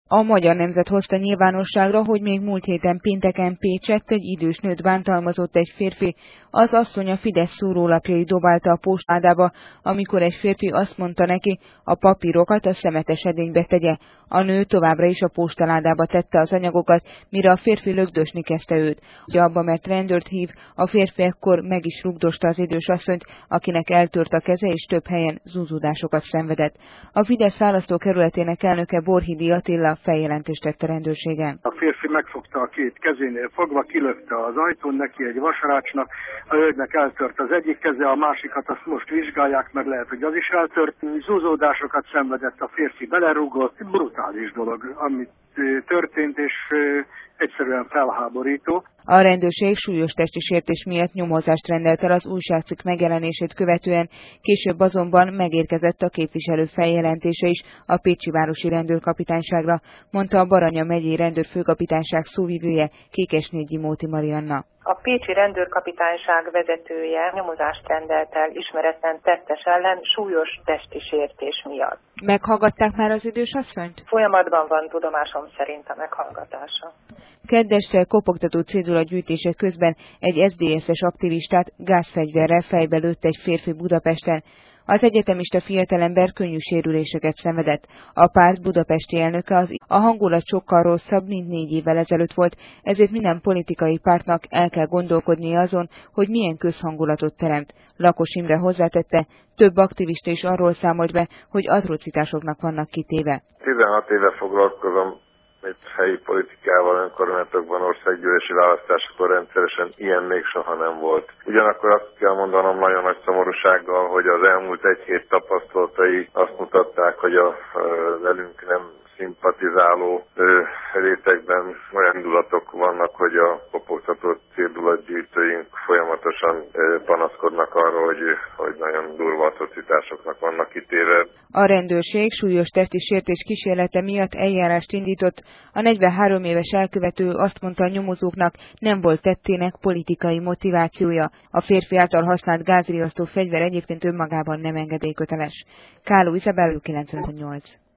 A Magyar Nemzet hozta nyilvánosságra, hogy még múlt héten pénteken Pécsett egy idős nőt bántalmazott egy férfi, az asszony a Fidesz szórólapjai dobálta a postádába, amikor egy férfi azt mondta neki, a papírokat a szemetes edénybe tegye. A nő továbbra is a postaládába tette az anyagokat, mire a férfi lögdösni kezdte őt. Abba, mert rendőrt hív, a férfi ekkor meg is rugdosta az idős asszonyt, akinek eltört a keze és több helyen zúzódásokat szenvedett. A Fidesz választókerületének elnöke Borhidi Attila feljelentést tett a rendőrségen. A férfi megfogta a két kezénél fogva, kilökte az ajtón neki egy vasrácsnak, a hölgynek eltört az egyik keze, a másikat azt most vizsgálják, mert lehet, hogy az is eltört. Zúzódásokat szenvedett, a férfi belerúgott, brutális dolog, amit történt, és egyszerűen felháborító. A rendőrség súlyos testi sértés miatt nyomozást rendelt el az újságcikk megjelenését követően, később azonban megérkezett a képviselő feljelentése is a Pécsi városi rendőrkapitányságra, mondta a Baranya megyei rendőrfőkapitányság szóvivője, Kékesnégy Móti Marianna. A pécsi rendőrkapitányság vezetője nyomozást rendelt el ismeretlen tettes ellen súlyos testi sértés miatt. Meghallgatták már az idős asszonyt? Folyamatban van tudomásom szerint a meghallgatása. Kedd este kopogtató cédulagyűjtése közben egy SZDSZ-es aktivistát gázfegyverrel fejbe lőtt egy férfi Budapesten. Az egyetemista fiatalember könnyű sérüléseket szenvedett. A párt budapesti elnöke a hangulat sokkal rosszabb, mint 4 évvel ezelőtt volt, ezért minden politikai pártnak el kell gondolkodnia azon, hogy milyen közhangulatot teremt. Lakos Imre hozzátette, több aktivista is arról számolt be, hogy atrocitásoknak vannak kitéve. 16 éve foglalkozom itt helyi politikával, önkormányzatokban, országgyűlési választásokon rendszeresen ilyen még soha nem volt. Ugyanakkor azt kell mondanom nagyon nagy szomorúsággal, hogy az elmúlt egy hét tapasztalatai azt mutatták, hogy a velünk nem szimpatizáló rétegben olyan indulatok vannak, hogy a kopogtató cédulatgyűjtőink folyamatosan panaszkodnak arról, hogy nagyon durva atrocitásoknak vannak kitéve. A rendőrség súlyos testi sértés kísérlete miatt eljárást indított. A 43 éves elkövető azt mondta a nyomozóknak, nem volt tettének politikai motivációja. A férfi által használt gázriasztó fegyver egyébként önmagában nem engedélyköteles. Káló Izabella, 98.